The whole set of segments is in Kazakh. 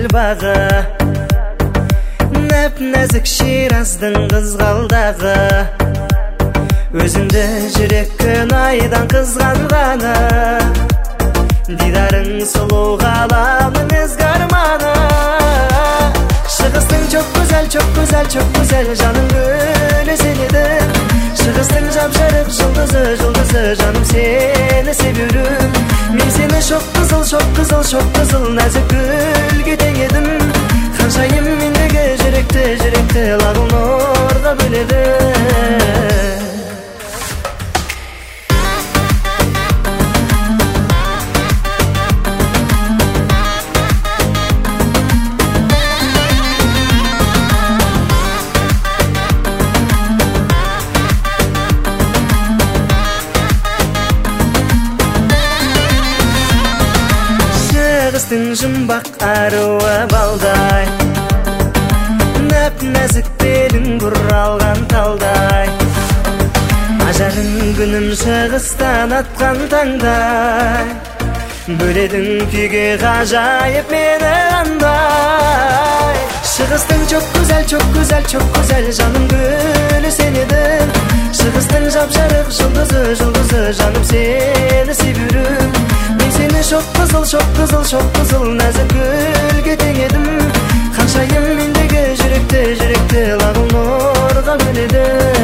бағы, нәп-нәзік Шираздың қызғалдағы, өзіңді жүрек күн айдан қызғанғаны, дидарың сұлу ғаламның ізгі арманы. Шығыстың çok güzel, жаным гүлі сен едің. Шығыстың жап-жарық жұлдызы, жаным сені себерім. Мен сені шоқ қызыл, нәзік гүлге тең едім. Ханшайым мендегі жүректі лағыл нұрға бөледі. Шығыстың жұмбақ аруы балдай, нәп-нәзік белің бұралған талдай, ажарың күнім шығыстан атқан таңдай, бөледің күйге ғажайып мені қандай. Шығыстың çok güzel, жаным гүлі сен едің. Шығыстың жап-жарық жұлдызы, жаным сені себерім. Мен сені шоқ қызыл, нәзік гүлге тең едім. Ханшайым мендегі жүректі лағыл нұрға бөледі.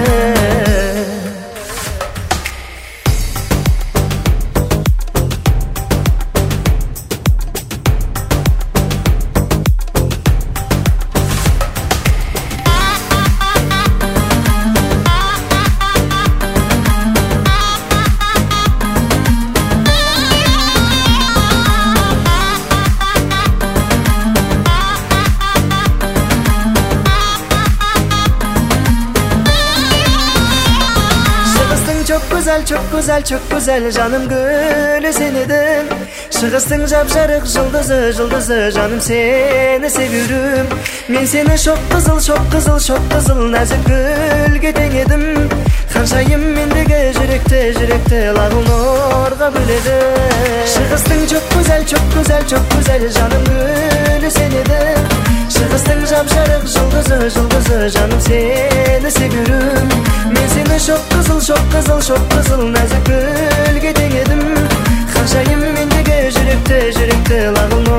Çok güzel, жаным гүлі сен едің. Шығыстың жап-жарық жұлдызы, жаным сені себерім. Мен сені шоқ қызыл, нәзік гүлге тең едім. Ханшайым мендегі жүректі лағыл нұрға бөледі. Шығыстың çok güzel, жаным гүлі сен едің. Шығыстың жап-жарық жұлдызы, жаным сені себерім. Мен сені шоқ қызыл, нәзік гүлге тең едім. Ханшайым мендегі жүректі лағыл